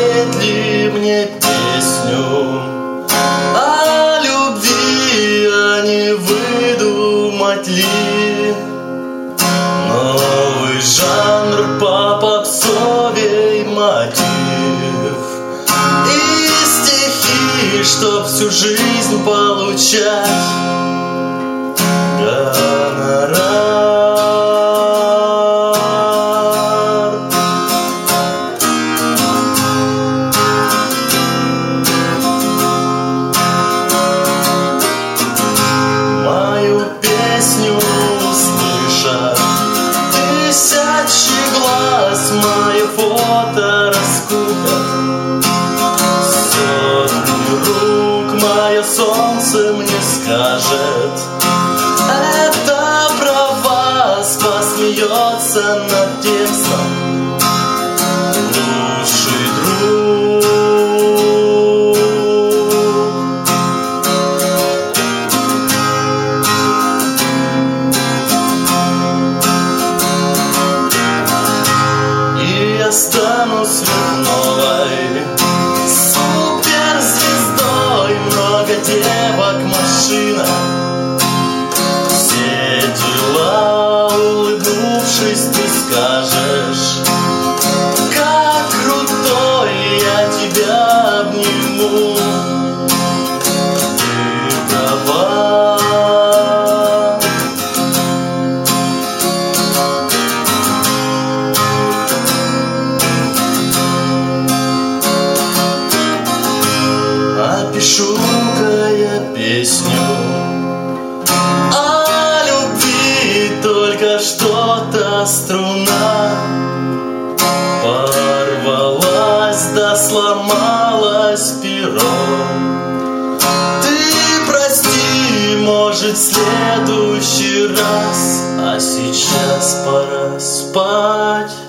спеть ли мне песню о любви, а не выдумать ли новый жанр по попсовей мотив и стихи, чтоб всю жизнь получать гонорар. Мою песню услышат тысячи глаз, мое фото раскупят сотни рук, мое солнце мне скажет: это про вас, посмеется над текстом лучший друг. И я стану сверхновой суперзвездой, много девок, машина, все дела. Улыбнувшись, ты скажешь: как крутой, я тебя обниму. Ты права. Пишу-ка я песню о любви, только что-то струна порвалась да сломалась перо. Ты прости, может, в следующий раз, а сейчас пора спать.